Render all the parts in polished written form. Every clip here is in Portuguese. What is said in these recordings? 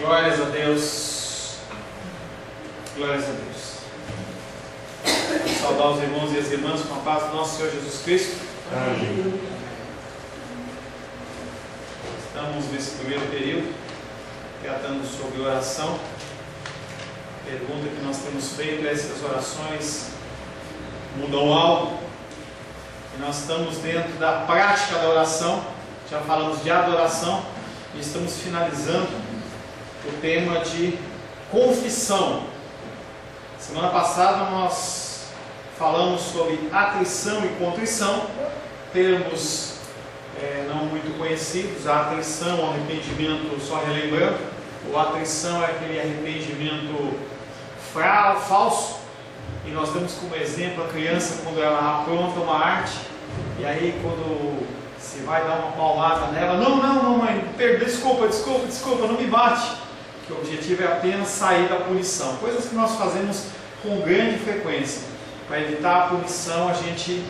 Glórias a Deus. Glórias a Deus. Vou saudar os irmãos e as irmãs com a paz do nosso Senhor Jesus Cristo. Amém. Estamos nesse primeiro período, tratando sobre oração. A pergunta que nós temos feito é se as orações mudam algo. E nós estamos dentro da prática da oração. Já falamos de adoração e estamos finalizando o tema de confissão. Semana passada nós falamos sobre atrição e contrição, termos não muito conhecidos. A atrição é um arrependimento, só relembrando, ou a atrição é aquele arrependimento falso, e nós temos como exemplo a criança quando ela apronta uma arte, e aí quando se vai dar uma palmada nela, não mamãe, desculpa, não me bate, que o objetivo é apenas sair da punição, coisas que nós fazemos com grande frequência. Para evitar a punição, a gente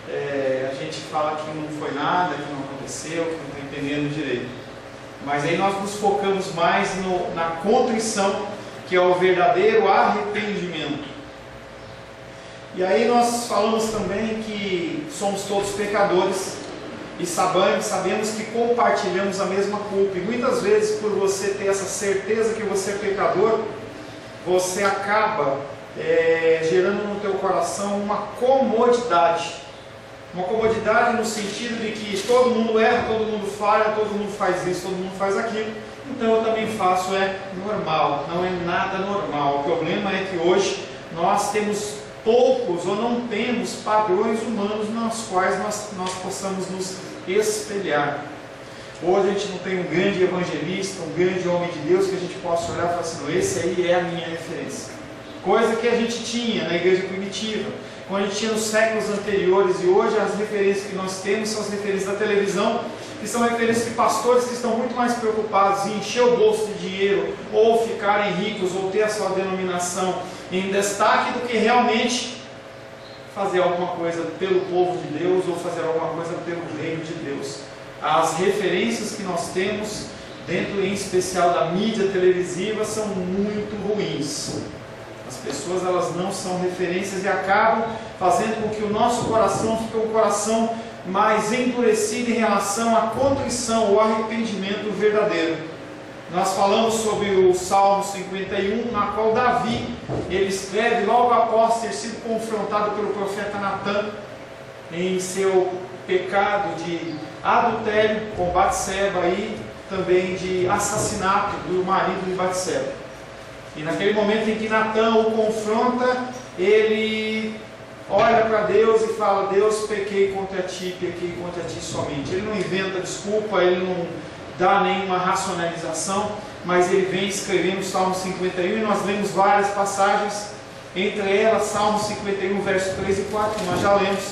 fala que não foi nada, que não aconteceu, que não está entendendo direito. Mas aí nós nos focamos mais na contrição, que é o verdadeiro arrependimento. E aí nós falamos também que somos todos pecadores e sabemos que compartilhamos a mesma culpa. E muitas vezes, por você ter essa certeza que você é pecador, você acaba gerando no teu coração uma comodidade. Uma comodidade no sentido de que todo mundo erra, todo mundo falha, todo mundo faz isso, todo mundo faz aquilo. Então eu também faço, é normal, não é nada normal. O problema é que hoje nós temos poucos ou não temos padrões humanos nos quais nós possamos nos espelhar. Hoje a gente não tem um grande evangelista, um grande homem de Deus que a gente possa olhar e falar assim, não, esse aí é a minha referência. Coisa que a gente tinha na igreja primitiva, quando a gente tinha nos séculos anteriores, e hoje as referências que nós temos são as referências da televisão, que são referências de pastores que estão muito mais preocupados em encher o bolso de dinheiro, ou ficarem ricos, ou ter a sua denominação em destaque, do que realmente fazer alguma coisa pelo povo de Deus, ou fazer alguma coisa pelo reino de Deus. As referências que nós temos, dentro em especial da mídia televisiva, são muito ruins. As pessoas, elas não são referências e acabam fazendo com que o nosso coração fique um coração mais endurecido em relação à contrição, o arrependimento verdadeiro. Nós falamos sobre o Salmo 51, na qual Davi, ele escreve logo após ter sido confrontado pelo profeta Natan em seu pecado de adultério com Batseba e também de assassinato do marido de Batseba. E naquele momento em que Natan o confronta, ele olha para Deus e fala, Deus, pequei contra ti somente. Ele não inventa desculpa, ele não dá nenhuma racionalização, mas ele vem escrevendo o Salmo 51, e nós lemos várias passagens, entre elas Salmo 51, verso 3 e 4, que nós já lemos.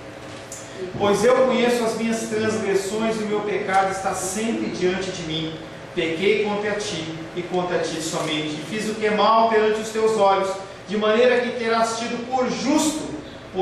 Pois eu conheço as minhas transgressões e o meu pecado está sempre diante de mim. Pequei contra ti e contra ti somente, e fiz o que é mal perante os teus olhos, de maneira que terás tido por justo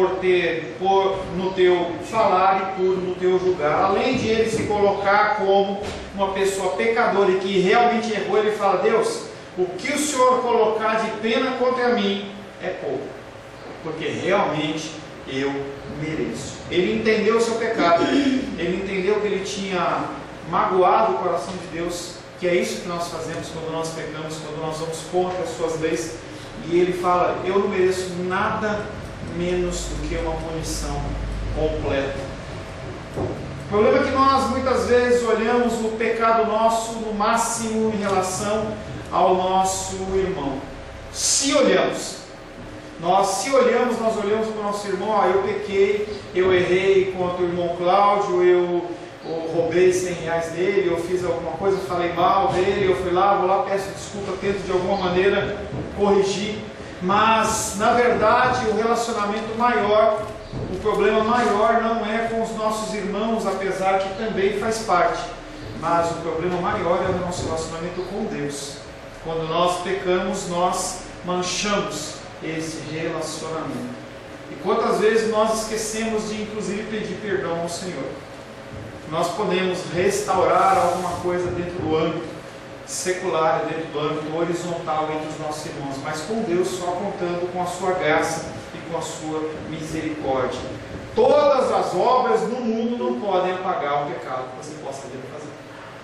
no teu falar e por no teu julgar. Além de ele se colocar como uma pessoa pecadora e que realmente errou, ele fala, Deus, o que o Senhor colocar de pena contra mim é pouco, porque realmente eu mereço. Ele entendeu o seu pecado, ele entendeu que ele tinha magoado o coração de Deus, que é isso que nós fazemos quando nós pecamos, quando nós vamos contra as suas leis, e ele fala, eu não mereço nada menos do que uma punição completa. O problema é que nós muitas vezes olhamos o pecado nosso no máximo em relação ao nosso irmão. Se olhamos, nós olhamos para o nosso irmão, eu pequei, eu errei contra o irmão Cláudio, eu roubei 100 reais dele, eu fiz alguma coisa, falei mal dele, eu vou lá, peço desculpa, tento de alguma maneira corrigir, mas na verdade o relacionamento maior, o problema maior não é com os nossos irmãos, apesar que também faz parte, mas o problema maior é o nosso relacionamento com Deus. Quando nós pecamos, nós manchamos esse relacionamento. E quantas vezes nós esquecemos de inclusive pedir perdão ao Senhor? Nós podemos restaurar alguma coisa dentro do âmbito secular, dentro do âmbito horizontal entre os nossos irmãos, mas com Deus só contando com a sua graça e com a sua misericórdia. Todas as obras no mundo não podem apagar o pecado que você possa vir a fazer.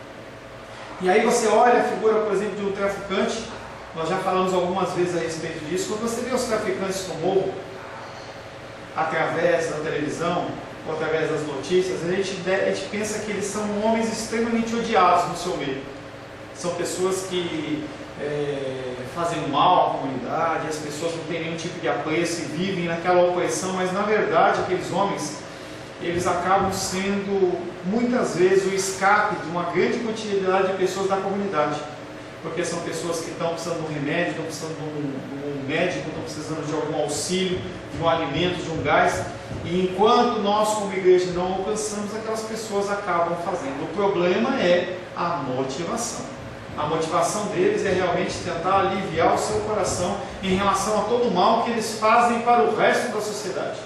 E aí você olha a figura, por exemplo, de um traficante. Nós já falamos algumas vezes a respeito disso. Quando você vê os traficantes no morro, através da televisão ou através das notícias, a gente pensa que eles são homens extremamente odiados no seu meio. São pessoas que fazem mal à comunidade, as pessoas não têm nenhum tipo de apreço e vivem naquela opressão, mas na verdade aqueles homens, eles acabam sendo muitas vezes o escape de uma grande quantidade de pessoas da comunidade, porque são pessoas que estão precisando de um remédio, estão precisando de um médico, estão precisando de algum auxílio, de um alimento, de um gás, e enquanto nós como igreja não alcançamos, aquelas pessoas acabam fazendo. O problema é a motivação. A motivação deles é realmente tentar aliviar o seu coração em relação a todo o mal que eles fazem para o resto da sociedade.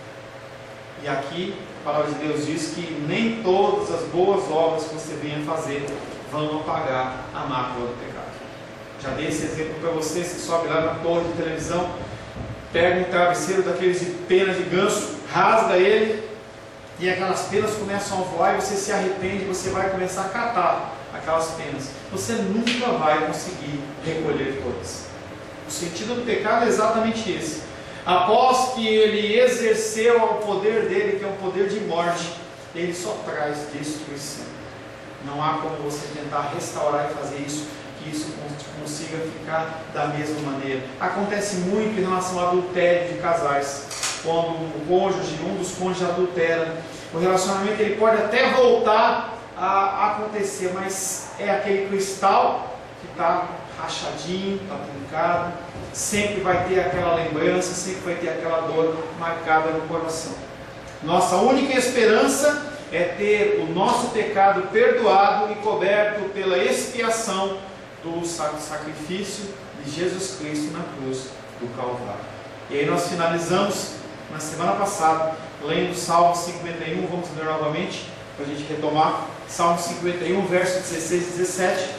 E aqui a palavra de Deus diz que nem todas as boas obras que você venha fazer vão apagar a mácula do pecado. Já dei esse exemplo para vocês. Você sobe lá na torre de televisão, pega um travesseiro daqueles de pena de ganso, rasga ele e aquelas penas começam a voar e você se arrepende, você vai começar a catar aquelas penas. Você nunca vai conseguir recolher todas. O sentido do pecado é exatamente esse. Após que ele exerceu o poder dele, que é um poder de morte, ele só traz destruição. Não há como você tentar restaurar e fazer isso, que isso consiga ficar da mesma maneira. Acontece muito em relação ao adultério de casais. Quando o cônjuge, um dos cônjuges adultera, o relacionamento ele pode até voltar a acontecer, mas é aquele cristal que está rachadinho, está trincado, sempre vai ter aquela lembrança, sempre vai ter aquela dor marcada no coração. Nossa única esperança é ter o nosso pecado perdoado e coberto pela expiação do sacrifício de Jesus Cristo na cruz do Calvário. E aí nós finalizamos na semana passada lendo Salmo 51, vamos ler novamente para a gente retomar. Salmo 51, verso 16 e 17.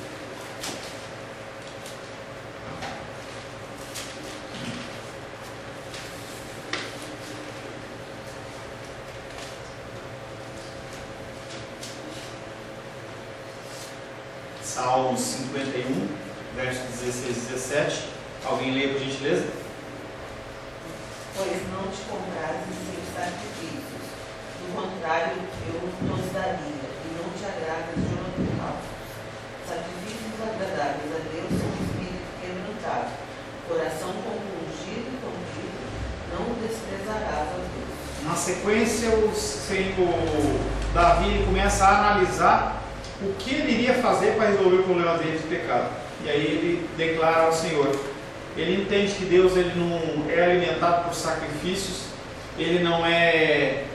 Salmo 51, verso 16 e 17. Alguém lê por gentileza? Pois não te comprases em sacrifícios, do contrário eu nos daria. Não te agradas de uma culpa. Sacrifícios agradáveis a Deus são um espírito quebrantado, coração compungido e contrito, não o desprezarás a Deus. Na sequência, o Davi começa a analisar o que ele iria fazer para resolver o problema dele de pecado. E aí ele declara ao Senhor. Ele entende que Deus ele não é alimentado por sacrifícios, ele não é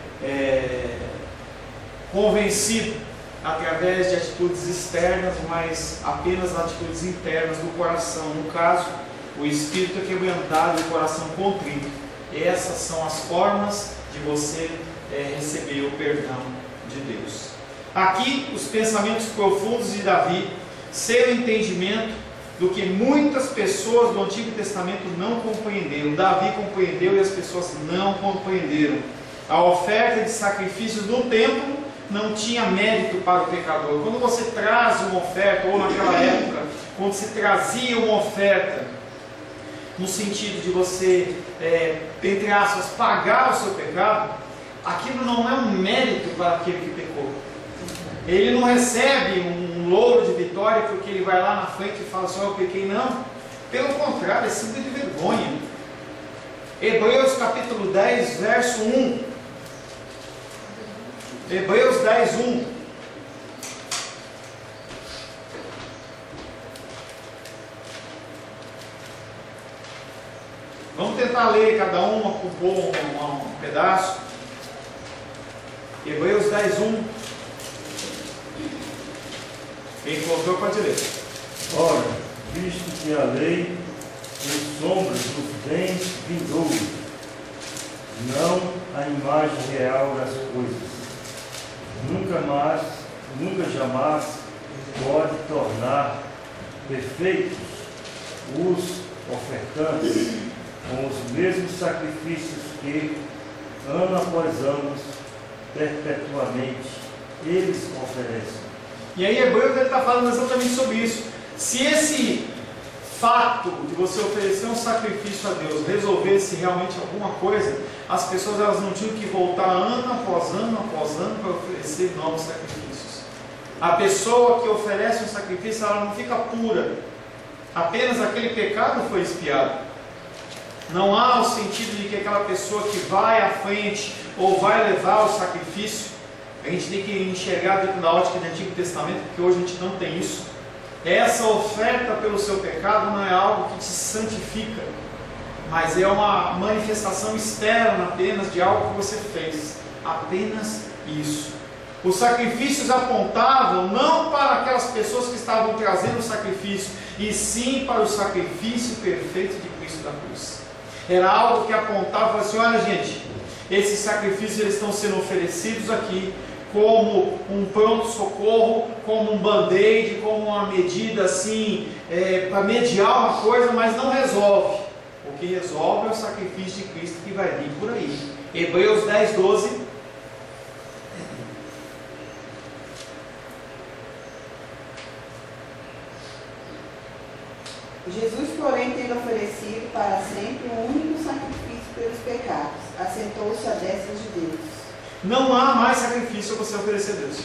convencido através de atitudes externas, mas apenas atitudes internas do coração. No caso, o espírito é quebrantado e o coração contrito. Essas são as formas de você receber o perdão de Deus. Aqui, os pensamentos profundos de Davi, seu entendimento do que muitas pessoas do Antigo Testamento não compreenderam. Davi compreendeu e as pessoas não compreenderam. A oferta de sacrifícios no templo não tinha mérito para o pecador. Quando você traz uma oferta, ou naquela época, quando se trazia uma oferta, no sentido de você, entre aspas, pagar o seu pecado, aquilo não é um mérito para aquele que pecou. Ele não recebe um louro de vitória porque ele vai lá na frente e fala assim, eu pequei, não. Pelo contrário, é símbolo de vergonha. Hebreus capítulo 10, verso 1. Hebreus 10, 1. Vamos tentar ler cada uma por um pedaço. Hebreus 10, 1. Quem encontrou pode ler. Ora, visto que a lei tem sombras dos bens vindouros, não a imagem real das coisas, nunca jamais pode tornar perfeitos os ofertantes com os mesmos sacrifícios que, ano após ano, perpetuamente, eles oferecem. E aí Hebreus está falando exatamente sobre isso. Se esse fato de você oferecer um sacrifício a Deus resolvesse realmente alguma coisa, as pessoas elas não tinham que voltar ano após ano para oferecer novos sacrifícios. A pessoa que oferece um sacrifício, ela não fica pura. Apenas aquele pecado foi expiado. Não há o sentido de que aquela pessoa que vai à frente ou vai levar o sacrifício, a gente tem que enxergar dentro da ótica do Antigo Testamento, porque hoje a gente não tem isso. Essa oferta pelo seu pecado não é algo que te santifica, mas é uma manifestação externa apenas de algo que você fez. Apenas isso. Os sacrifícios apontavam não para aquelas pessoas que estavam trazendo o sacrifício, e sim para o sacrifício perfeito de Cristo da cruz. Era algo que apontava assim: olha gente, esses sacrifícios eles estão sendo oferecidos aqui como um pronto-socorro, como um band-aid, como uma medida assim, para mediar uma coisa, mas não resolve. O que resolve é o sacrifício de Cristo que vai vir por aí. Hebreus 10, 12. Jesus, porém, tendo oferecido para sempre um único sacrifício pelos pecados, assentou-se à destra de Deus. Não há mais sacrifício a você oferecer a Deus.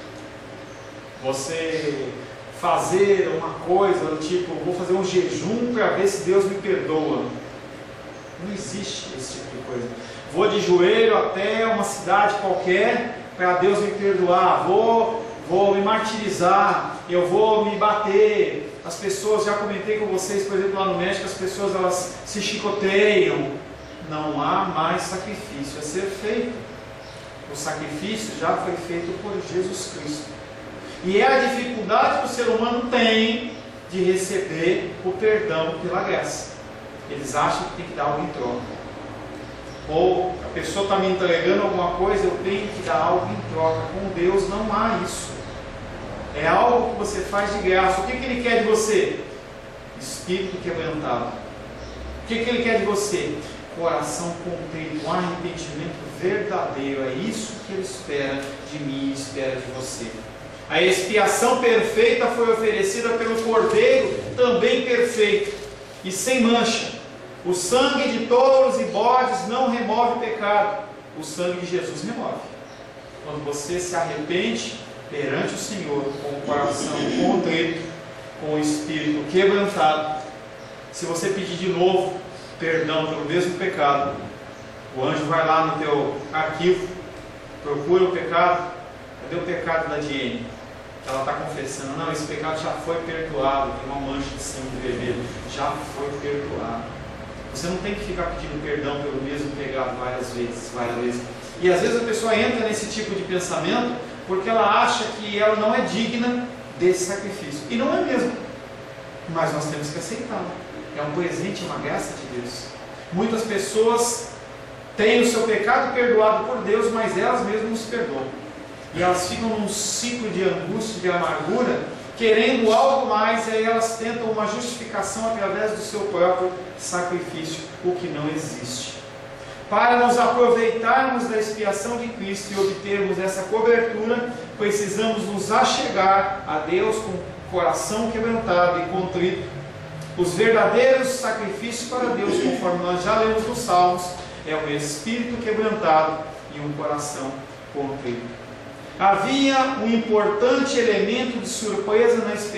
Você fazer uma coisa do tipo, vou fazer um jejum para ver se Deus me perdoa. Não existe esse tipo de coisa. Vou de joelho até uma cidade qualquer para Deus me perdoar. Vou me martirizar, eu vou me bater. As pessoas, já comentei com vocês, por exemplo, lá no México, as pessoas elas se chicoteiam. Não há mais sacrifício a ser feito. O sacrifício já foi feito por Jesus Cristo. E é a dificuldade que o ser humano tem de receber o perdão pela graça. Eles acham que tem que dar algo em troca. Ou a pessoa está me entregando alguma coisa, eu tenho que dar algo em troca. Com Deus não há isso. É algo que você faz de graça. O que Ele quer de você? Espírito quebrantado. O que Ele quer de você? Coração contrito, um arrependimento verdadeiro. É isso que Ele espera de mim e espera de você. A expiação perfeita foi oferecida pelo Cordeiro, também perfeito e sem mancha. O sangue de touros e bodes não remove o pecado. O sangue de Jesus remove. Quando você se arrepende perante o Senhor, com o coração contrito, com o espírito quebrantado, se você pedir de novo perdão pelo mesmo pecado, o anjo vai lá no teu arquivo, procura o pecado. Cadê o pecado da Diene? Ela está confessando: não, esse pecado já foi perdoado, tem uma mancha de sangue vermelho, já foi perdoado. Você não tem que ficar pedindo perdão pelo mesmo pecado várias vezes. E às vezes a pessoa entra nesse tipo de pensamento porque ela acha que ela não é digna desse sacrifício. E não é mesmo. Mas nós temos que aceitá-lo. É um presente, uma graça de Deus. Muitas pessoas têm o seu pecado perdoado por Deus, mas elas mesmas não se perdoam. E elas ficam num ciclo de angústia, de amargura, querendo algo mais, e aí elas tentam uma justificação através do seu próprio sacrifício, o que não existe. Para nos aproveitarmos da expiação de Cristo e obtermos essa cobertura, precisamos nos achegar a Deus com o coração quebrantado e contrito. Os verdadeiros sacrifícios para Deus, conforme nós já lemos nos Salmos, é um espírito quebrantado e um coração contrito. Havia um importante elemento de surpresa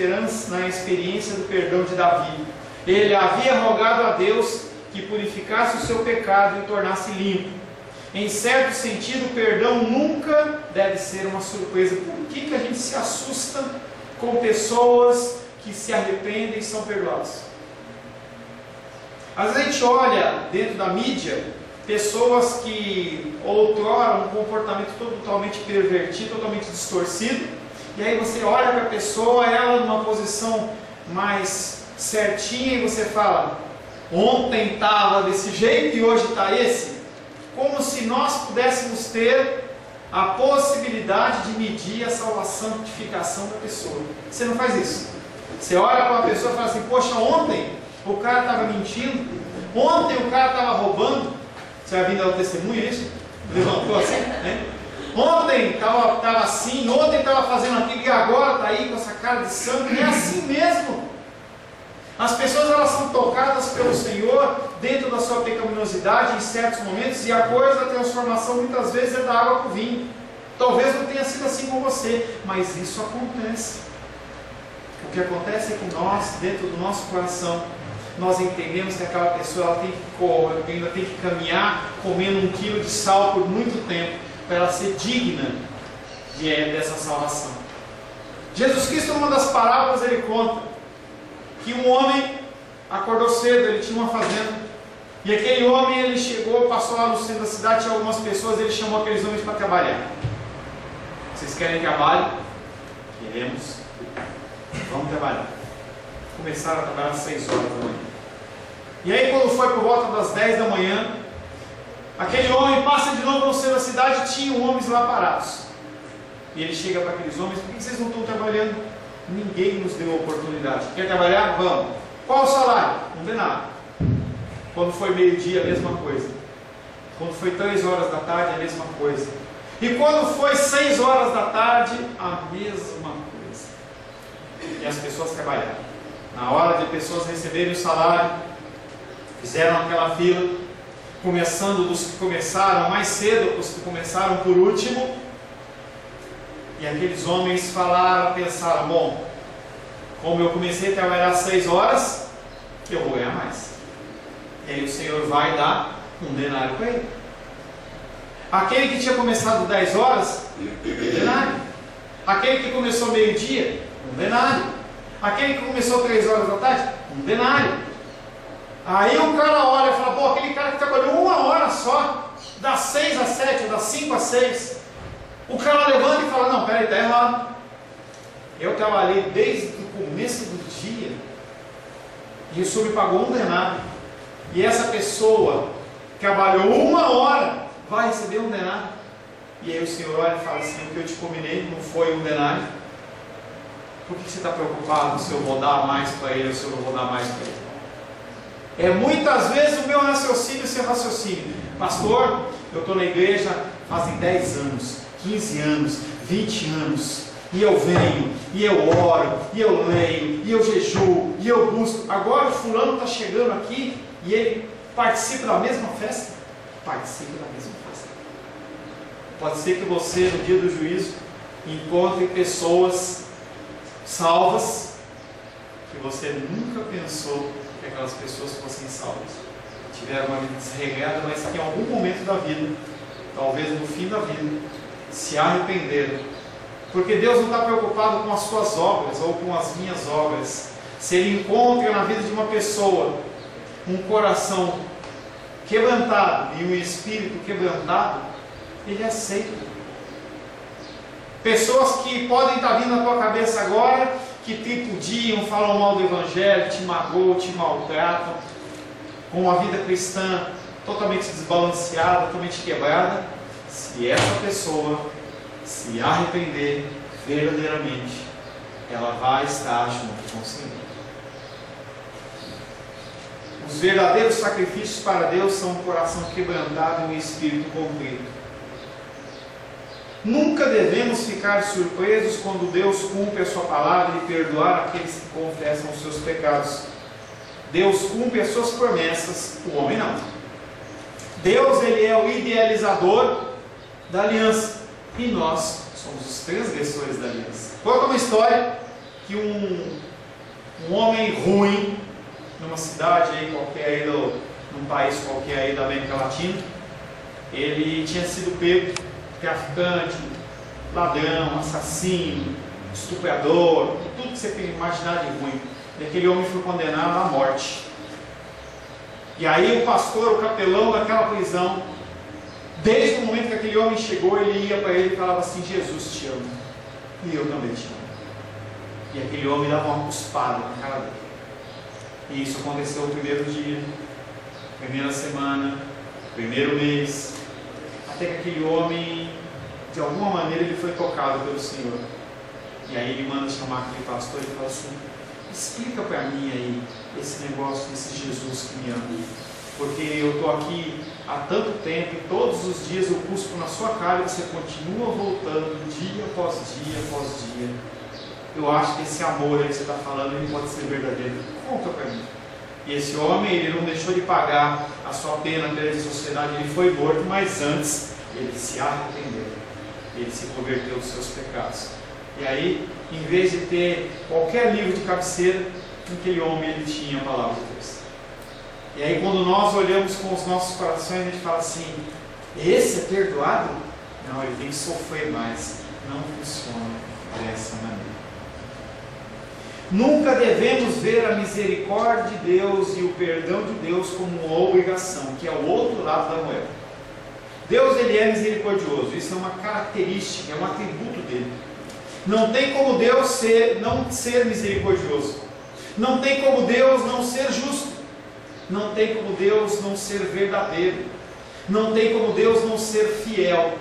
na experiência do perdão de Davi. Ele havia rogado a Deus que purificasse o seu pecado e o tornasse limpo. Em certo sentido, o perdão nunca deve ser uma surpresa. Por que a gente se assusta com pessoas que se arrependem e são perdoadas? Às vezes a gente olha dentro da mídia pessoas que outrora um comportamento totalmente pervertido, totalmente distorcido, e aí você olha para a pessoa, ela numa posição mais certinha, e você fala: ontem estava desse jeito e hoje está esse. Como se nós pudéssemos ter a possibilidade de medir a salvação, a santificação da pessoa. Você não faz isso. Você olha para uma pessoa e fala assim: poxa, ontem o cara estava mentindo, ontem o cara estava roubando. Você vai vir dar o testemunho, é isso? Levantou assim, né? Ontem estava assim, ontem estava fazendo aquilo e agora está aí com essa cara de santo. E é assim mesmo. As pessoas, elas são tocadas pelo Senhor dentro da sua pecaminosidade em certos momentos, e a coisa da transformação muitas vezes é da água para o vinho. Talvez não tenha sido assim com você, mas isso acontece. O que acontece é que nós, dentro do nosso coração, nós entendemos que aquela pessoa ela ainda tem que caminhar comendo 1 quilo de sal por muito tempo, para ela ser digna dessa salvação. Jesus Cristo, numa das parábolas, ele conta que um homem acordou cedo, ele tinha uma fazenda, e aquele homem, ele chegou, passou lá no centro da cidade, tinha algumas pessoas, ele chamou aqueles homens para trabalhar. Vocês querem trabalho? Queremos. Vamos trabalhar. Começaram a trabalhar às 6 horas da manhã. E aí, quando foi por volta das 10 da manhã, aquele homem passa de novo no centro da cidade e tinha homens lá parados. E ele chega para aqueles homens: por que vocês não estão trabalhando? Ninguém nos deu a oportunidade. Quer trabalhar? Vamos. Qual o salário? Um denário. Quando foi meio-dia, a mesma coisa. Quando foi 3 horas da tarde, a mesma coisa. E quando foi 6 horas da tarde, a mesma coisa. E as pessoas trabalharam. Na hora de pessoas receberem o salário, fizeram aquela fila, começando dos que começaram mais cedo, os que começaram por último. E aqueles homens falaram, pensaram: bom, como eu comecei a trabalhar às 6 horas, eu vou ganhar mais. E aí o Senhor vai dar um denário para ele. Aquele que tinha começado 10 horas, um denário. Aquele que começou meio-dia, um denário. Aquele que começou 3 horas da tarde, um denário. Aí o cara olha e fala: pô, aquele cara que trabalhou 1 hora só, das 6 às 7, ou das 5 às 6. O cara levanta e fala: não, peraí, está errado. Eu trabalhei desde o começo do dia e o Senhor me pagou um denário. E essa pessoa trabalhou 1 hora, vai receber um denário. E aí o Senhor olha e fala assim: o que eu te combinei não foi um denário? Por que você está preocupado se eu vou dar mais para ele ou se eu não vou dar mais para ele? É muitas vezes o meu raciocínio, seu raciocínio: pastor, eu estou na igreja fazem 10 anos, 15 anos, 20 anos, e eu venho, e eu oro, e eu leio, e eu jejuo, e eu busco. Agora o fulano está chegando aqui e ele participa da mesma festa? Participa da mesma festa. Pode ser que você, no dia do juízo, encontre pessoas salvas que você nunca pensou que aquelas pessoas fossem salvas. Tiveram uma vida desregrada, mas que em algum momento da vida, talvez no fim da vida, se arrependeram. Porque Deus não está preocupado com as suas obras ou com as minhas obras. Se Ele encontra na vida de uma pessoa um coração quebrantado e um espírito quebrantado, Ele aceita. Pessoas que podem estar vindo na tua cabeça agora, que tripudiam, falam mal do Evangelho, te magoam, te maltratam, com uma vida cristã totalmente desbalanceada, totalmente quebrada. Se essa pessoa se arrepender verdadeiramente, ela vai estar junto com o Senhor. Os verdadeiros sacrifícios para Deus são um coração quebrantado e um espírito contrito. Nunca devemos ficar surpresos quando Deus cumpre a sua palavra e perdoar aqueles que confessam os seus pecados. Deus cumpre as suas promessas, o homem não. Deus, Ele é o idealizador da aliança e nós somos os transgressores da aliança. Conta uma história que um homem ruim, numa cidade aí qualquer aí num país qualquer aí da América Latina, ele tinha sido pego, traficante, ladrão, assassino, estuprador, tudo que você tem imaginar de ruim. E aquele homem foi condenado à morte. E aí o pastor, o capelão daquela prisão, desde o momento que aquele homem chegou, ele ia para ele e falava assim: Jesus te ama, e eu também te amo. E aquele homem dava uma cuspada na cara dele. E isso aconteceu no primeiro dia, primeira semana, primeiro mês, até que aquele homem de alguma maneira ele foi tocado pelo Senhor. E aí ele manda chamar aquele pastor e fala assim: explica para mim aí esse negócio desse Jesus que me ama, porque eu estou aqui há tanto tempo e todos os dias eu cuspo na sua cara e você continua voltando dia após dia após dia. Eu acho que esse amor aí que você está falando, ele pode ser verdadeiro. Conta para mim. E esse homem, ele não deixou de pagar a sua pena perante a sociedade, ele foi morto, mas antes ele se arrependeu, ele se converteu dos seus pecados. E aí, em vez de ter qualquer livro de cabeceira, aquele homem ele tinha a palavra de Deus. E aí, quando nós olhamos com os nossos corações, a gente fala assim: esse é perdoado? Não, ele tem que sofrer mais. Não funciona dessa maneira. Nunca devemos ver a misericórdia de Deus e o perdão de Deus como uma obrigação, que é o outro lado da moeda. Deus, ele é misericordioso, isso é uma característica, é um atributo dele. Não tem como Deus não ser misericordioso. Não tem como Deus não ser justo. Não tem como Deus não ser verdadeiro. Não tem como Deus não ser fiel.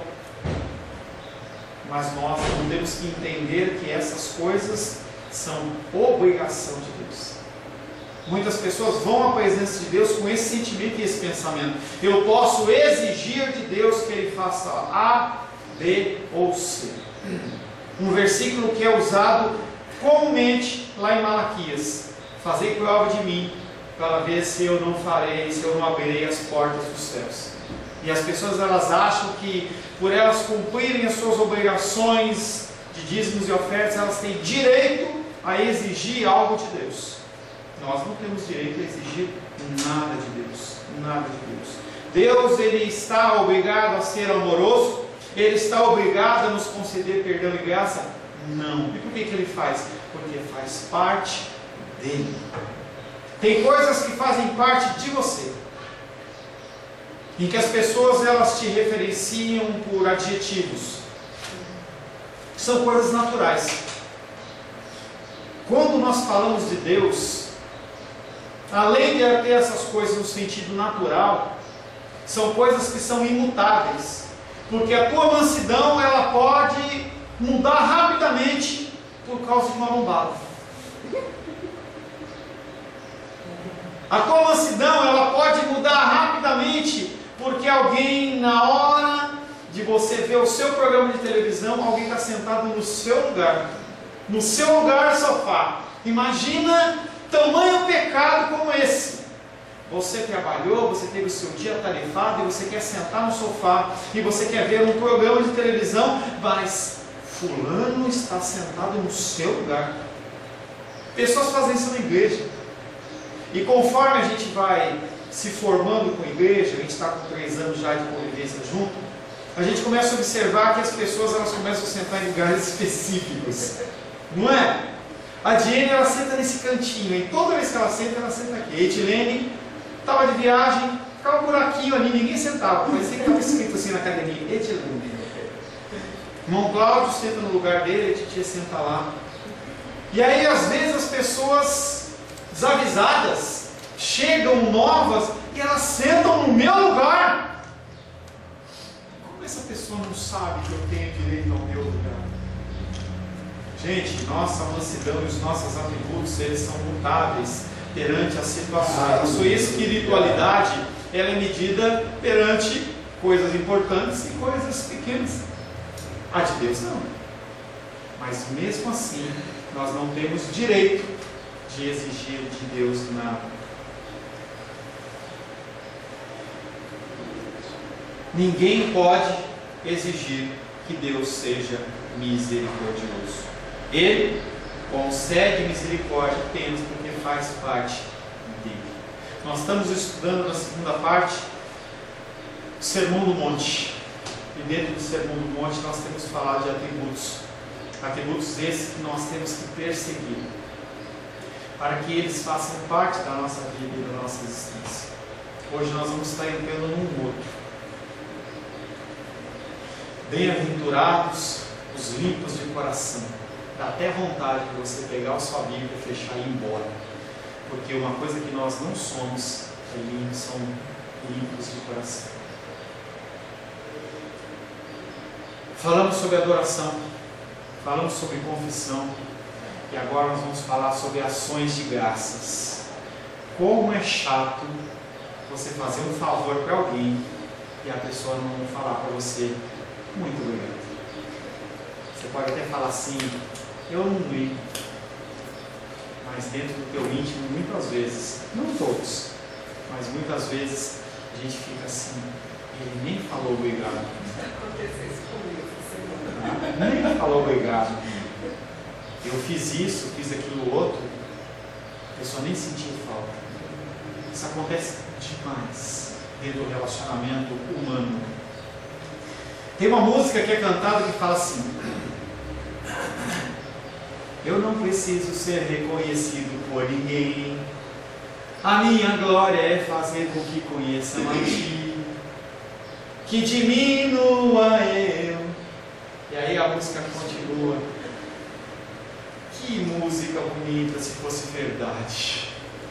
Mas nós não temos que entender que essas coisas são obrigação de Deus. Muitas pessoas vão à presença de Deus com esse sentimento e esse pensamento: eu posso exigir de Deus que Ele faça A, B ou C. Um versículo que é usado comumente lá em Malaquias: fazei prova de mim, para ver se eu não farei, se eu não abrirei as portas dos céus. E as pessoas, elas acham que por elas cumprirem as suas obrigações de dízimos e ofertas, elas têm direito a exigir algo de Deus. Nós não temos direito a exigir nada de Deus, nada de Deus. Deus, ele está obrigado a ser amoroso? Ele está obrigado a nos conceder perdão e graça? Não. E por que ele faz? Porque faz parte dele. Tem coisas que fazem parte de você, em que as pessoas, elas te referenciam por adjetivos. São coisas naturais. Quando nós falamos de Deus, além de ter essas coisas no sentido natural, são coisas que são imutáveis, porque a tua mansidão, ela pode mudar rapidamente por causa de uma lombada. A tua mansidão, ela pode mudar rapidamente porque alguém, na hora de você ver o seu programa de televisão, alguém está sentado no seu lugar, sofá. Imagina tamanho pecado como esse. Você trabalhou, você teve o seu dia atarefado e você quer sentar no sofá e você quer ver um programa de televisão, mas fulano está sentado no seu lugar. Pessoas fazem isso na igreja. E conforme a gente vai se formando com a igreja, a gente está com 3 anos já de convivência junto, a gente começa a observar que as pessoas, elas começam a sentar em lugares específicos, não é? A Diene, ela senta nesse cantinho, e toda vez que ela senta aqui. A Etilene estava de viagem, ficava um buraquinho ali, ninguém sentava, parecia que estava escrito assim na academia: Etilene. Irmão Cláudio senta no lugar dele, a titia senta lá. E aí, às vezes, as pessoas desavisadas chegam novas e elas sentam no meu lugar. Como essa pessoa não sabe que eu tenho direito ao meu lugar? Gente, nossa mansidão e os nossos atributos, eles são mutáveis perante as situações. A sua espiritualidade, ela é medida perante coisas importantes e coisas pequenas. A de Deus não. Mas mesmo assim, nós não temos direito de exigir de Deus nada. Ninguém pode exigir que Deus seja misericordioso. Ele concede misericórdia apenas porque faz parte dele. Nós estamos estudando na segunda parte o Sermão do Monte. E dentro do Sermão do Monte nós temos falado de atributos. Atributos esses que nós temos que perseguir, para que eles façam parte da nossa vida e da nossa existência. Hoje nós vamos estar entrando num outro. Bem-aventurados os limpos de coração. Dá até vontade de você pegar a sua Bíblia, fechar e ir embora. Porque uma coisa que nós não somos são limpos de coração. Falamos sobre adoração, falamos sobre confissão, e agora nós vamos falar sobre ações de graças. Como é chato você fazer um favor para alguém e a pessoa não falar para você, muito obrigado. Você pode até falar assim, eu não ligo, mas dentro do teu íntimo, muitas vezes, não todos, mas muitas vezes a gente fica assim, ele nem falou obrigado. Aconteceu isso comigo essa semana. Nem falou obrigado. Eu fiz isso, fiz aquilo outro, a pessoa nem sentiu falta. Isso acontece demais dentro do relacionamento humano. Tem uma música que é cantada que fala assim: eu não preciso ser reconhecido por ninguém, a minha glória é fazer com que conheçam a ti, que diminua eu. E aí a música continua. Que música bonita se fosse verdade.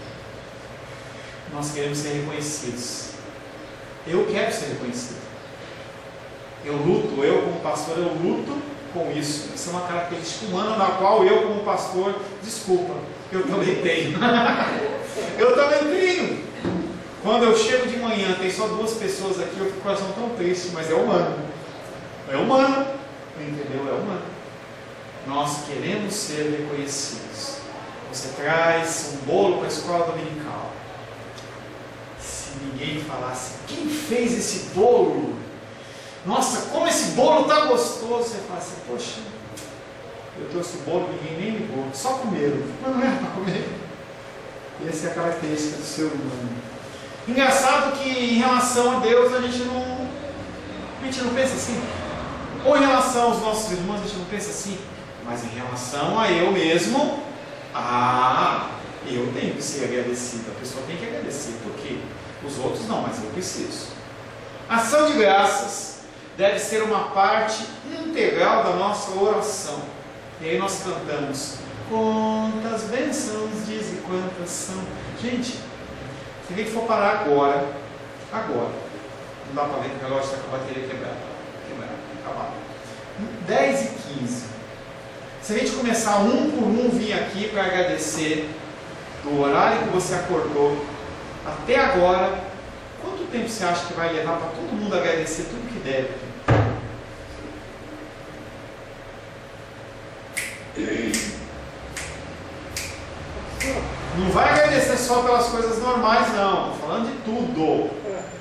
Nós queremos ser reconhecidos. Eu quero ser reconhecido. Eu como pastor, eu luto com isso. Isso é uma característica humana na qual eu como pastor, desculpa, eu também tenho. Eu também tenho. Quando eu chego de manhã, tem só 2 pessoas aqui, eu fico com o coração tão triste, mas é humano. É humano. Entendeu? É humano. Nós queremos ser reconhecidos. Você traz um bolo para a escola dominical. Se ninguém falasse, quem fez esse bolo? Nossa, como esse bolo está gostoso. Você fala assim, poxa, eu trouxe o bolo, ninguém nem ligou, só comeram, mas não era para comer. Essa é a característica do ser humano. Engraçado que em relação a Deus a gente não pensa assim. Ou em relação aos nossos irmãos a gente não pensa assim. Mas em relação a eu mesmo, eu tenho que ser agradecido. A pessoa tem que agradecer. Por quê? Os outros não, mas eu preciso. Ação de graças deve ser uma parte integral da nossa oração. E aí nós cantamos: quantas bênçãos diz e quantas são. Gente, se a gente for parar agora, não dá para ver que o relógio está com a bateria quebrada, acabado. 10h15. Se a gente começar um por um vir aqui para agradecer do horário que você acordou até agora, quanto tempo você acha que vai levar para todo mundo agradecer tudo que deve? Não vai agradecer só pelas coisas normais, não. Estou falando de tudo.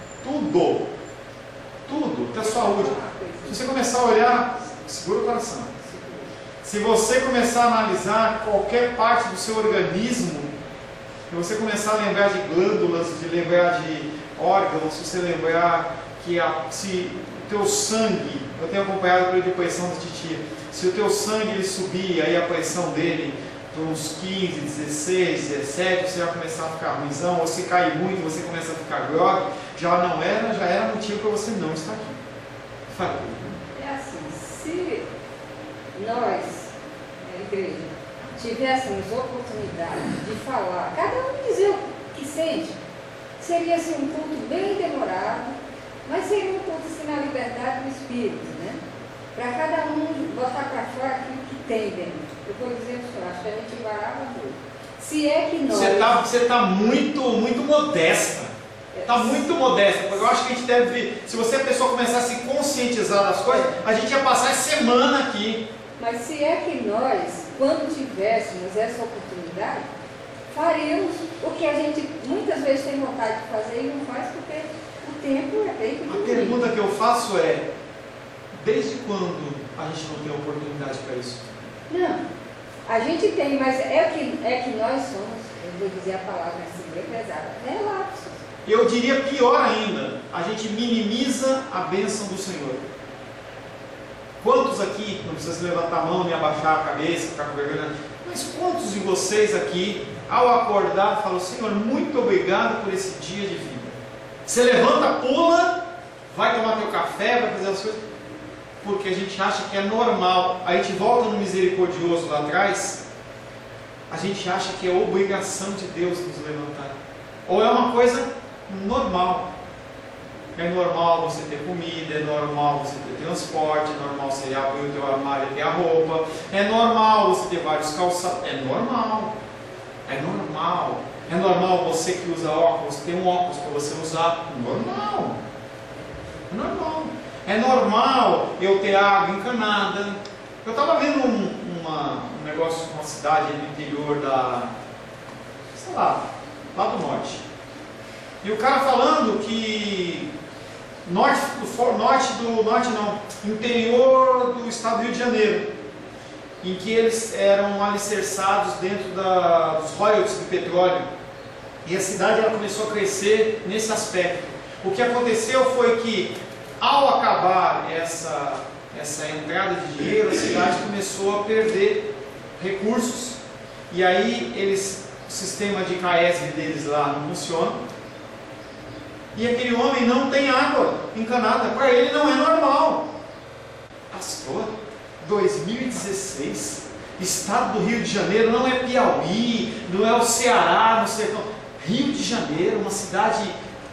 Tudo. Até a saúde. Se você começar a olhar, segura o coração. Se você começar a analisar qualquer parte do seu organismo, se você começar a lembrar de glândulas, de lembrar de órgãos, se você lembrar que se o teu sangue, eu tenho acompanhado pela depressão do Titi, se o teu sangue ele subir, aí a pressão dele para uns 15, 16, 17, você vai começar a ficar ruimzão, ou se cai muito, você começa a ficar grog, já era motivo para você não estar aqui. Fala. É assim, se nós, igreja, tivéssemos oportunidade de falar, cada um dizer o que sente, seria assim um culto bem demorado, mas seria um culto assim, na liberdade do Espírito, né? Para cada um botar para fora aquilo que tem dentro. Eu vou dizer para o acho que a gente varava tudo. Se é que nós... Você está muito modesta. Está muito modesta, porque eu acho que a gente deve, se você a pessoa começar a se conscientizar das coisas, a gente ia passar a semana aqui. Mas se é que nós, quando tivéssemos essa oportunidade, faríamos o que a gente muitas vezes tem vontade de fazer e não faz porque o tempo é bem pequeno. A pergunta que eu faço é, desde quando a gente não tem oportunidade para isso? Não, a gente tem, mas é que nós somos, eu vou dizer a palavra assim, bem pesada, relapsos. Eu diria pior ainda, a gente minimiza a bênção do Senhor. Quantos aqui, não precisa se levantar a mão nem abaixar a cabeça, ficar com vergonha, mas quantos de vocês aqui, ao acordar, falam: Senhor, muito obrigado por esse dia de vida? Você levanta, pula, vai tomar teu café, vai fazer as coisas, porque a gente acha que é normal. A gente volta no misericordioso lá atrás, a gente acha que é obrigação de Deus nos levantar, ou é uma coisa normal. É normal você ter comida, é normal você ter transporte, é normal você abrir o teu armário e ter a roupa, é normal você ter vários calçados, é normal. É normal. É normal você que usa óculos ter um óculos para você usar. Normal. É normal. É normal eu ter água encanada. Eu estava vendo um negócio com uma cidade no interior sei lá do norte. E o cara falando que interior do estado do Rio de Janeiro, em que eles eram alicerçados dentro dos royalties do petróleo, e a cidade ela começou a crescer nesse aspecto. O que aconteceu foi que, ao acabar essa entrada de dinheiro, a cidade começou a perder recursos, e aí o sistema de CAESB deles lá não funciona, e aquele homem não tem água encanada. Para ele não é normal. Pastor, 2016, estado do Rio de Janeiro, não é Piauí, não é o Ceará, no sertão. Rio de Janeiro, uma cidade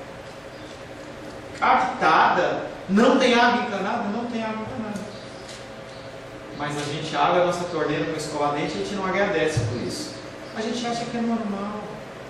habitada, não tem água encanada? Não tem água encanada. Mas a gente abre a nossa torneira para escovar dente e a gente não agradece por isso. A gente acha que é normal.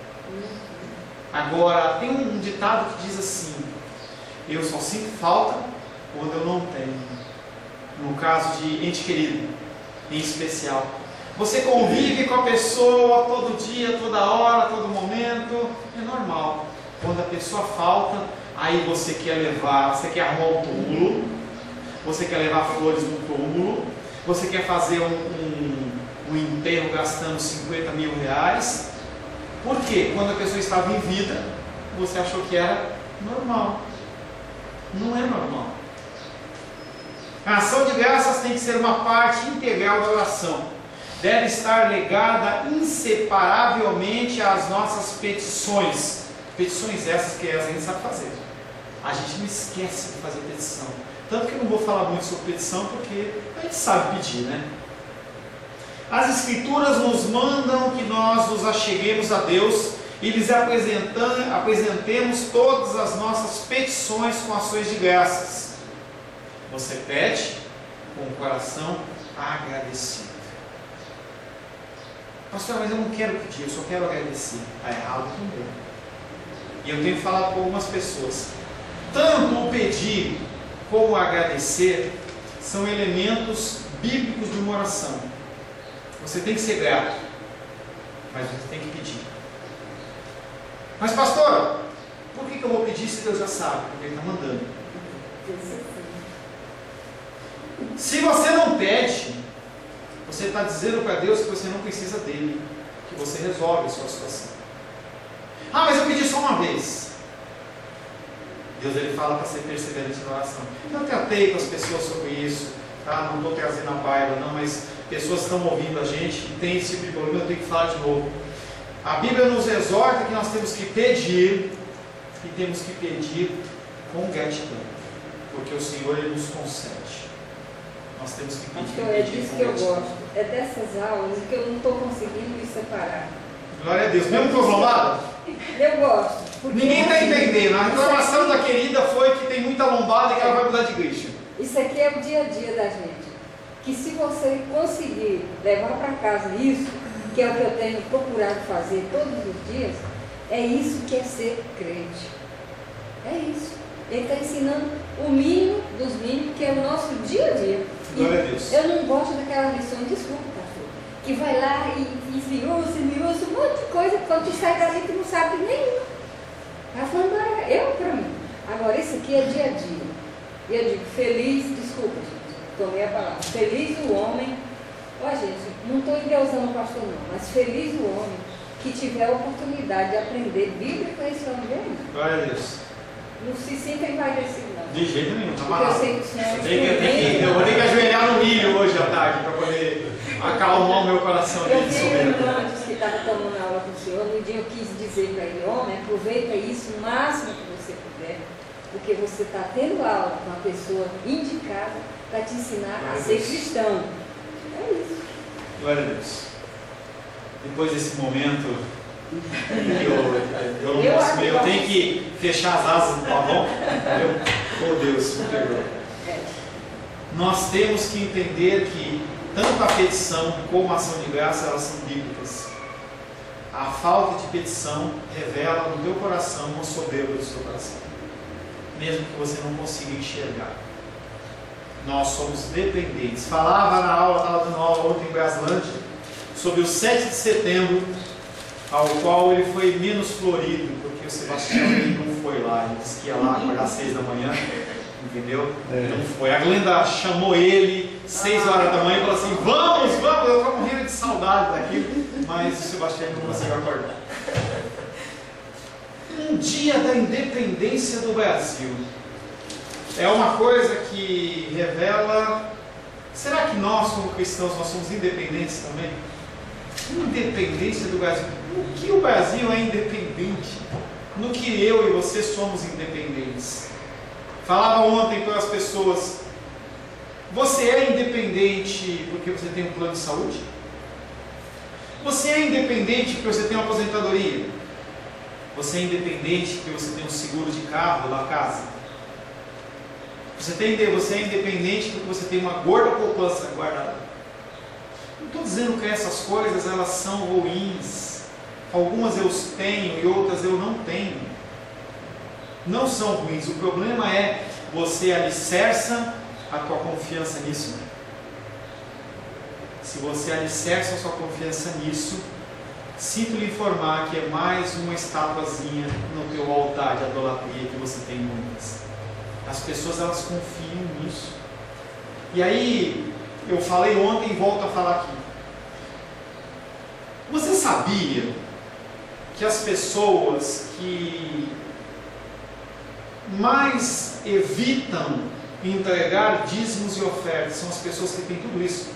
Agora, tem um ditado que diz assim: eu só sinto falta quando eu não tenho. No caso de ente querido, em especial. Você convive com a pessoa todo dia, toda hora, todo momento, é normal. Quando a pessoa falta, aí você quer arrumar um túmulo, você quer levar flores no túmulo, você quer fazer um enterro gastando 50 mil reais. Por quê? Quando a pessoa estava em vida, você achou que era normal. Não é normal. A ação de graças tem que ser uma parte integral da oração. Deve estar ligada inseparavelmente às nossas petições. Petições essas que a gente sabe fazer. A gente não esquece de fazer petição. Tanto que eu não vou falar muito sobre petição, porque a gente sabe pedir, né? As Escrituras nos mandam que nós nos acheguemos a Deus e lhes apresentemos todas as nossas petições com ações de graças. Você pede com o coração agradecido. Pastor, mas eu não quero pedir, eu só quero agradecer. Está errado também. E eu tenho falado com algumas pessoas. Tanto o pedir como o agradecer são elementos bíblicos de uma oração. Você tem que ser grato, mas você tem que pedir. Mas pastor, por que eu vou pedir se Deus já sabe? Porque Ele está mandando. Se você não pede, você está dizendo para Deus que você não precisa dele, que você resolve a sua situação. Ah, mas eu pedi só uma vez. Deus ele fala para ser perseverante na oração. Eu tratei com as pessoas sobre isso, tá? Não estou trazendo a baila não, mas pessoas estão ouvindo a gente e tem esse tipo de problema, eu tenho que falar de novo. A Bíblia nos exorta que nós temos que pedir, e temos que pedir com gratidão, porque o Senhor ele nos concede. Nós temos que pedir. É disso que eu gosto, é dessas aulas que eu não estou conseguindo me separar. Glória a Deus, mesmo com os lombadas? Eu gosto. Ninguém está entendendo. A reclamação da querida foi que tem muita lombada e que ela vai mudar de igreja. Isso aqui é o dia a dia da gente. Que se você conseguir levar para casa isso, que é o que eu tenho procurado fazer todos os dias, é isso que é ser crente. É isso. Ele está ensinando o mínimo dos mínimos, que é o nosso dia a dia. Glória a Deus. Eu não gosto daquela lição, desculpa, pastor, que vai lá e esmiuça, um monte de coisa, quando tu sai dali tu não sabe nenhuma. Ela falando, eu para mim. Agora, isso aqui é dia a dia. E eu digo, feliz, desculpa, gente, tomei a palavra, feliz o homem, ó gente, não estou endeusando o pastor não, mas feliz o homem que tiver a oportunidade de aprender Bíblia com esse homem aí. Glória a Deus. Não se sinta envaidecido não. De jeito nenhum, tá Porque eu amarrado. sei que o senhor Eu vou ter que ajoelhar no milho hoje à tarde para poder acalmar o meu coração. Eu vi um irmão que estava tomando aula com o senhor, no dia eu quis dizer para ele, homem, aproveita isso o máximo que você puder, porque você está tendo aula com uma pessoa indicada para te ensinar a ser cristão. É isso. Glória a Deus. Depois desse momento Eu não posso, eu tenho que fechar as asas do pavão. Oh Deus, me perdoa. Nós temos que entender que tanto a petição como a ação de graça, elas são bíblicas. A falta de petição revela no teu coração uma soberba do seu coração, mesmo que você não consiga enxergar. Nós somos dependentes. Falava na aula, estava dando aula ontem em Braslândia, sobre o 7 de setembro, ao qual ele foi menos florido, porque o Sebastião ele não foi lá, ele disse que ia lá acordar às 6 da manhã, entendeu? Não foi. A Glenda chamou ele 6 horas da manhã e falou assim: vamos, eu estou morrendo de saudade daquilo, mas o Sebastião não conseguiu acordar. Um dia da independência do Brasil é uma coisa que revela. Será que nós, como cristãos, nós somos independentes também? Independência do Brasil. No que o Brasil é independente? No que eu e você somos independentes? Falava ontem para as pessoas: você é independente porque você tem um plano de saúde? Você é independente porque você tem uma aposentadoria? Você é independente porque você tem um seguro de carro da casa? Você é independente porque você tem uma gorda poupança guardada? Não estou dizendo que essas coisas elas são ruins. Algumas eu tenho e outras eu não tenho. Não são ruins. O problema é você alicerça a tua confiança nisso. Se você alicerça a sua confiança nisso, sinto lhe informar que é mais uma estatuazinha no teu altar de idolatria que você tem muitas. As pessoas elas confiam nisso. E aí, eu falei ontem e volto a falar aqui. Você sabia que as pessoas que mais evitam entregar dízimos e ofertas são as pessoas que têm tudo isso?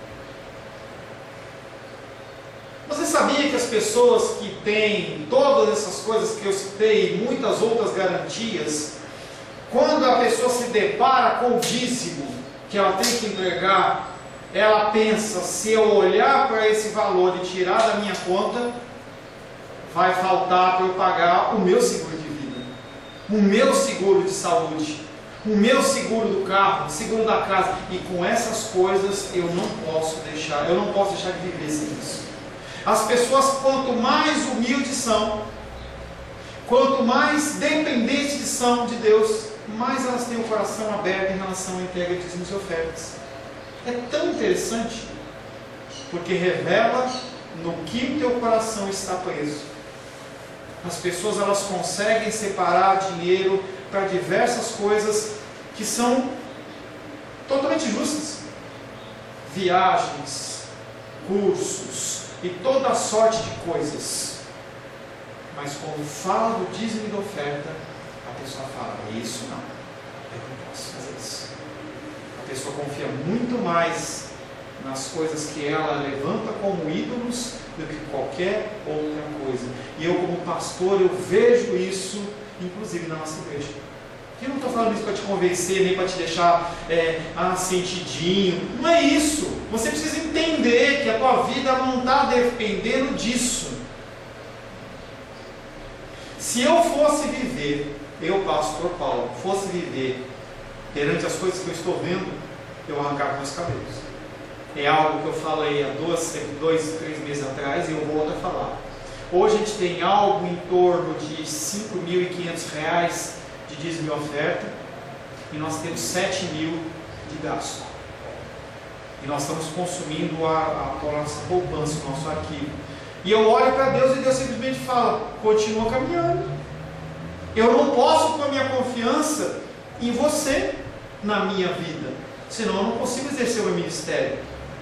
Você sabia que as pessoas que têm todas essas coisas que eu citei e muitas outras garantias, quando a pessoa se depara com o dízimo que ela tem que entregar, ela pensa: se eu olhar para esse valor e tirar da minha conta, vai faltar para eu pagar o meu seguro de vida, o meu seguro de saúde, o meu seguro do carro, o seguro da casa. E com essas coisas eu não posso deixar de viver sem isso. As pessoas, quanto mais humildes são, quanto mais dependentes são de Deus, mais elas têm o coração aberto em relação à entrega de dízimos e ofertas. É tão interessante, porque revela no que o teu coração está preso. As pessoas elas conseguem separar dinheiro para diversas coisas que são totalmente justas. Viagens, cursos e toda a sorte de coisas. Mas quando fala do dízimo e da oferta, a pessoa fala: isso não, eu não posso fazer isso. A pessoa confia muito mais nas coisas que ela levanta como ídolos do que qualquer outra coisa. E eu, como pastor, eu vejo isso, inclusive na nossa igreja. Eu não estou falando isso para te convencer, nem para te deixar sentidinho. Não é isso. Você precisa entender que a tua vida não está dependendo disso. Se eu fosse viver, eu, pastor Paulo, fosse viver perante as coisas que eu estou vendo, eu arrancava meus cabelos. É algo que eu falei há 2, 3 meses atrás e eu volto a falar. Hoje a gente tem algo em torno de R$ 5.500 de dízimo e oferta, e nós temos 7 mil de gasto. E nós estamos consumindo a nossa poupança, o nosso arquivo. E eu olho para Deus e Deus simplesmente fala: continua caminhando. Eu não posso pôr minha confiança em você na minha vida, senão eu não consigo exercer o meu ministério.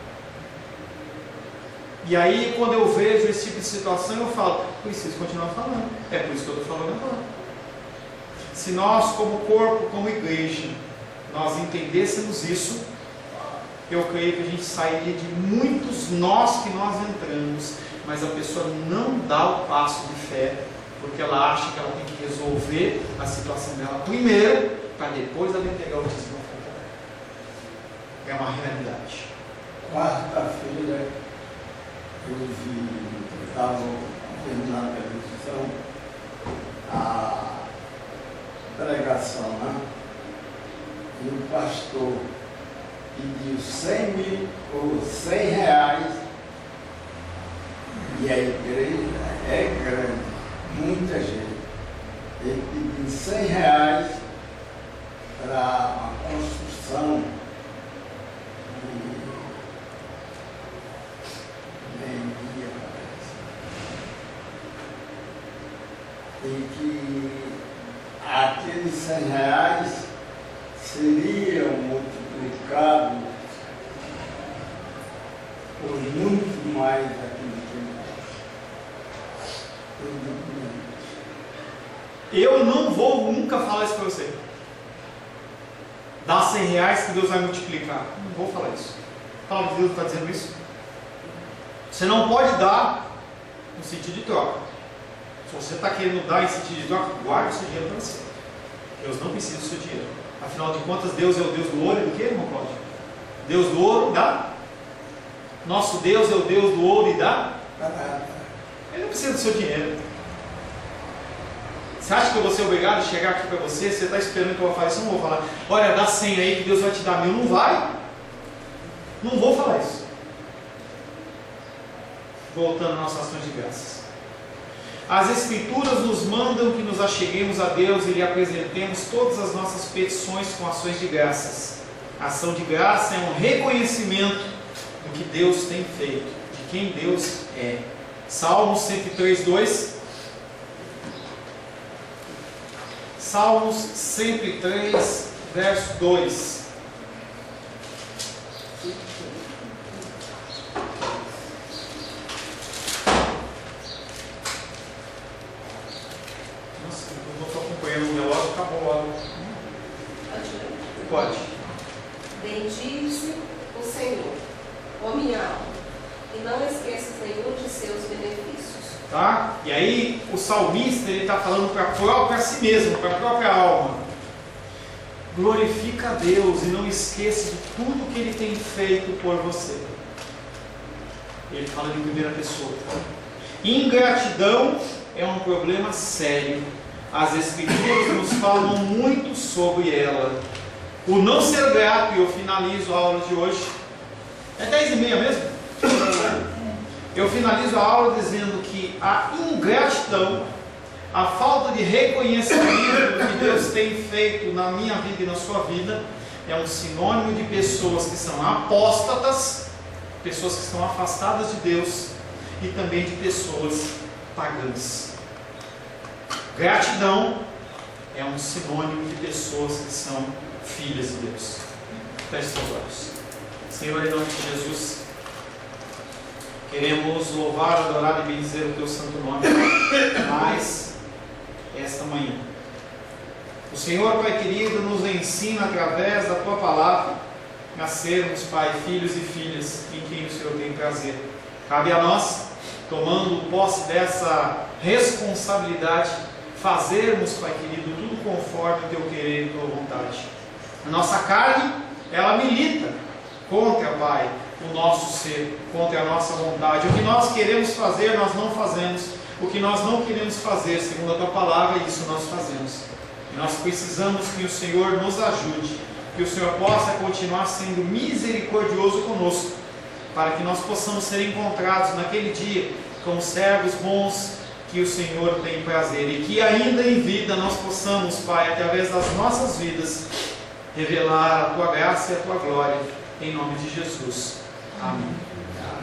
E aí, quando eu vejo esse tipo de situação, eu falo: preciso continuar falando. É por isso que eu estou falando agora. Se nós, como corpo, como igreja, nós entendêssemos isso, eu creio que a gente sairia de muitos nós que nós entramos, mas a pessoa não dá o passo de fé, porque ela acha que ela tem que resolver a situação dela primeiro, para depois ela entregar o dízimo. É uma realidade. Quarta-feira eu estava vimos na televisão a pregação, né? E o pastor pediu 100 mil ou 100 reais, e a igreja é grande, muita gente. Ele pediu 100 reais para a construção de e que aqueles 100 reais seriam multiplicados por muito mais daquilo que ele Eu não vou nunca falar isso para você. Dá 100 reais que Deus vai multiplicar. Não vou falar isso. A palavra de Deus está dizendo isso. Você não pode dar no sentido de troca. Se você está querendo dar em sentido de troca, guarde o seu dinheiro para você. Deus não precisa do seu dinheiro. Afinal de contas, Deus é o Deus do ouro e do que, irmão Cláudio? Deus do ouro e da... Nosso Deus é o Deus do ouro e da... Ele não precisa do seu dinheiro. Você acha que eu vou ser obrigado a chegar aqui para você? Você está esperando que eu vou falar isso? Eu não vou falar. Olha, dá 100 aí que Deus vai te dar 1000. Não vai. Não vou falar isso. Voltando às nossas ações de graças. As Escrituras nos mandam que nos acheguemos a Deus e lhe apresentemos todas as nossas petições com ações de graças. A ação de graça é um reconhecimento do que Deus tem feito, de quem Deus é. Salmos 103, 2. Salmos 103, verso 2. Nossa, eu não estou acompanhando o relógio, acabou a hora. Pode. Bendize o Senhor, ó minha alma, e não esqueças nenhum de seus benefícios. Tá? E aí o salmista ele está falando para si mesmo, para a própria alma. Glorifica a Deus e não esqueça de tudo que Ele tem feito por você. Ele fala em primeira pessoa. Ingratidão é um problema sério. As Escrituras nos falam muito sobre ela. O não ser grato, e eu finalizo a aula de hoje. É 10h30 mesmo? Eu finalizo a aula dizendo que a ingratidão, a falta de reconhecimento do que Deus tem feito na minha vida e na sua vida, é um sinônimo de pessoas que são apóstatas, pessoas que estão afastadas de Deus e também de pessoas pagãs. Gratidão é um sinônimo de pessoas que são filhas de Deus. Feche seus olhos. Senhor, em nome de Jesus, queremos louvar, adorar e bendizer o Teu santo nome mais esta manhã. O Senhor, Pai querido, nos ensina através da Tua palavra a sermos, Pai, filhos e filhas em quem o Senhor tem prazer. Cabe a nós, tomando posse dessa responsabilidade, fazermos, Pai querido, tudo conforme o Teu querer e Tua vontade. A nossa carne, ela milita contra, Pai, o nosso ser, contra a nossa vontade. O que nós queremos fazer, nós não fazemos. O que nós não queremos fazer, segundo a Tua palavra, isso nós fazemos. E nós precisamos que o Senhor nos ajude, que o Senhor possa continuar sendo misericordioso conosco, para que nós possamos ser encontrados naquele dia como servos bons que o Senhor tem prazer, e que ainda em vida nós possamos, Pai, através das nossas vidas, revelar a Tua graça e a Tua glória, em nome de Jesus. Amém.